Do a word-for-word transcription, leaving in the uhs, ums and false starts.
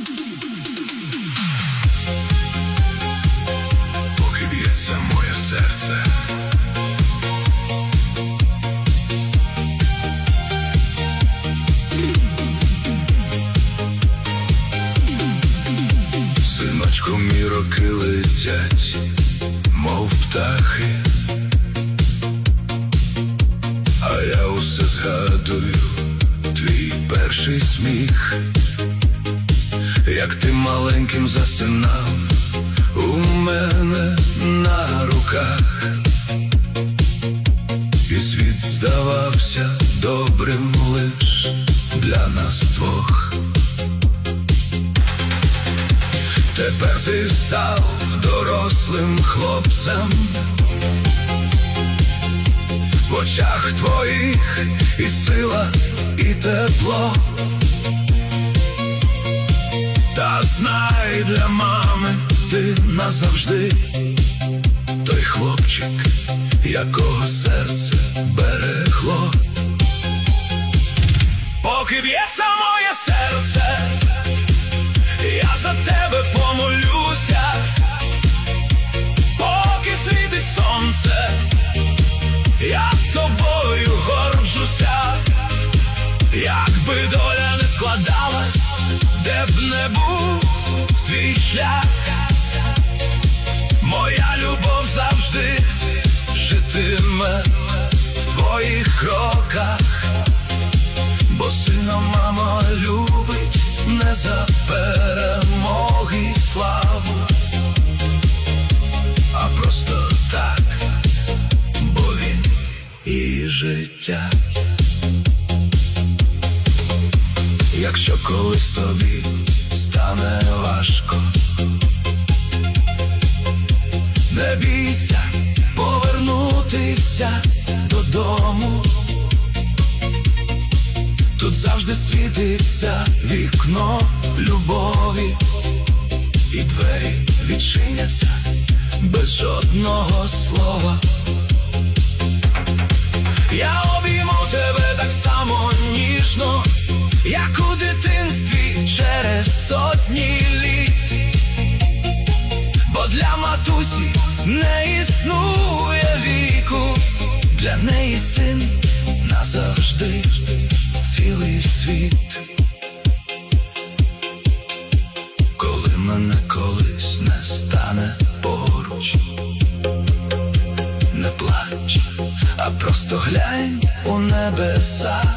Поки б'ється моє серце, синочку, мій роки летять, мов птахи, а я усе згадую твій перший сміх, як ти маленьким засинав у мене на руках, і світ здавався добрим лиш для нас двох. Тепер ти став дорослим хлопцем, в очах твоїх і сила, і тепло. Та знай, для мами ти назавжди той хлопчик, якого серце берегло. Поки б'ється моє серце, я за тебе помолюся. Поки світить сонце, я тобою горджуся. Якби доля не складалась, де б не був твій шлях, моя любов завжди житиме в твоїх кроках. Бо сина мама любить не за перемоги й славу, а просто так, бо він і життя. Якщо колись тобі стане важко, не бійся повернутися додому. Тут завжди світиться вікно любові, і двері відчиняться без жодного слова. Я обійму тебе так само ніжно, як у дитинстві через сотні літ. Бо для матусі не існує віку, для неї син назавжди цілий світ. Коли мене колись не стане поруч, не плач, а просто глянь у небеса.